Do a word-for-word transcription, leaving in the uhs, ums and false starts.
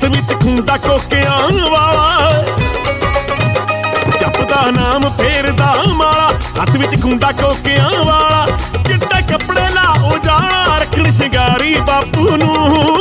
ਹੱਥ ਵਿੱਚ ਖੁੰਡਾ ਕੋਕਿਆਂ ਵਾਲਾ, ਜਪਦਾ ਨਾਮ ਫੇਰਦਾ ਮਾਲਾ, ਹੱਥ ਵਿੱਚ ਖੁੰਡਾ ਕੋਕਿਆਂ ਵਾਲਾ, ਚਿੱਟੇ ਕੱਪੜੇ ਲਾ ਉਜਾਲਾ, ਰੱਖਣ ਸ਼ਿੰਗਾਰੀ ਬਾਪੂ ਨੂੰ।